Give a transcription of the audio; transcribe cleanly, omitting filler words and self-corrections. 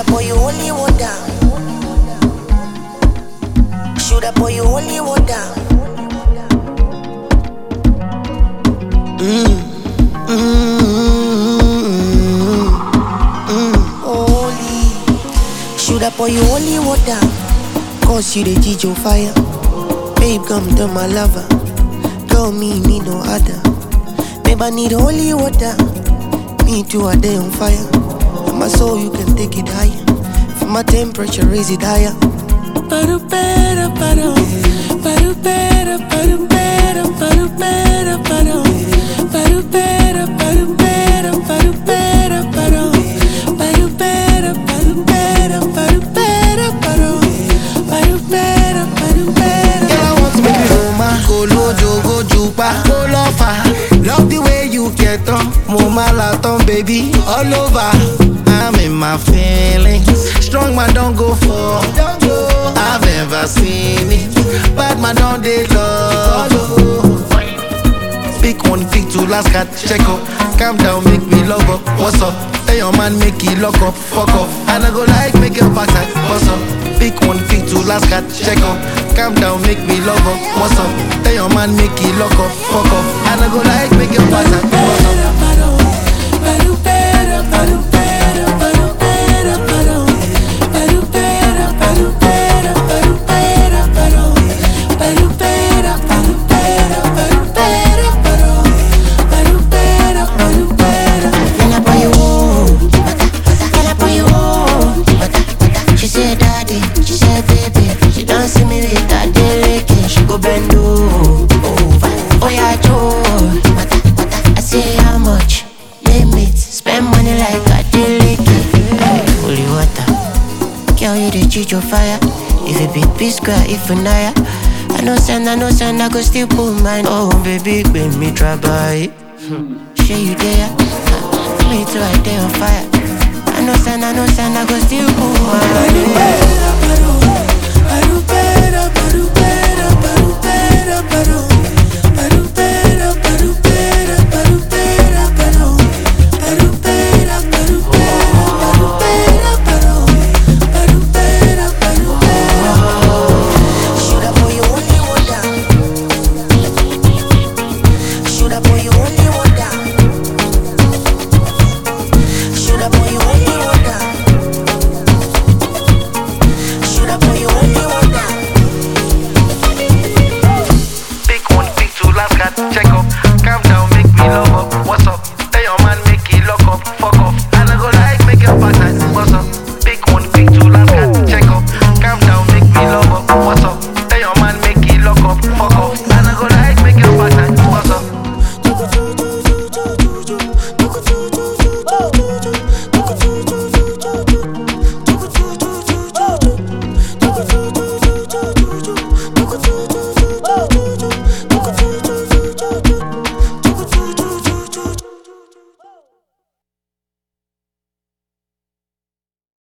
Shoulda pour you only water. Shoulda pour you only water. Holy. Shoulda pour you only water. Cause you the Gijo fire. Babe, come to my lover. Girl, me need no other. Babe, I need holy water. Me too, I day on fire. And my soul, you can take it higher. For my temperature, raise it higher. Paru pera paru, paru pera paru pera paru pera paru, paru pera paru pera paru pera paru, paru pera paru pera paru pera paru, paru pera paru pera. Girl, I want to make you Roma, go lojo, go juba, go lofa. Love the way you get on, mama laton, baby, all over. I'm in my feelings. Strong man don't go for. I've ever seen it. Bad man don't they love. Pick one, pick two, last card, check up. Calm down, make me love up. What's up? Tell your man make it lock up, fuck off. And I go like make your backside. What's up? Pick one, pick two, last card, check up. Calm down, make me love up. What's up? Tell your man make it lock up, fuck off. And I go like make your backside. What's up? Your fire. If it be peace square, if a naya. I know send, I go still pull mine. Oh baby, make me try by. Share you there. Me too, I day on fire. I know send, I go still pull mine.